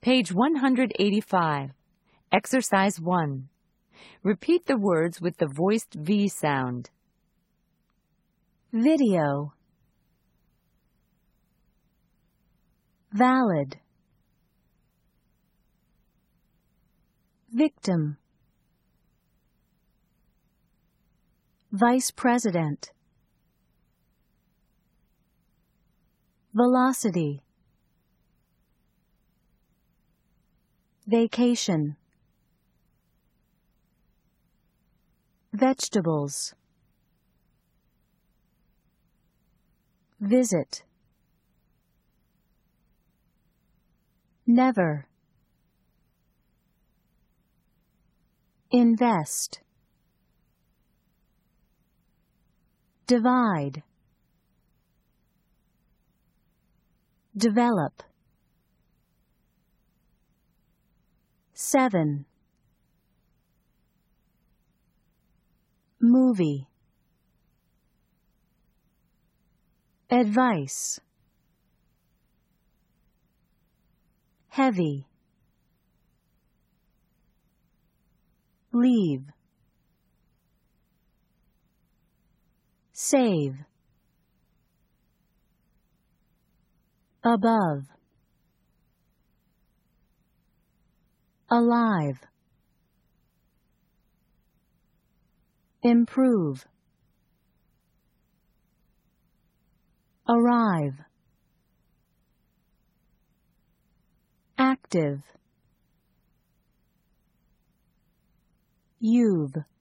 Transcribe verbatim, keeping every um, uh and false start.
Page one hundred eighty-five. Exercise one. Repeat the words with the voiced V sound. Video. Valid. Victim. Vice President. Velocity. Vacation. Vegetables. Visit. Never. Invest. Divide. Develop. Seven. Movie. Advice. Heavy. Leave. Save. Above. Alive. Improve. Arrive. Active. You've.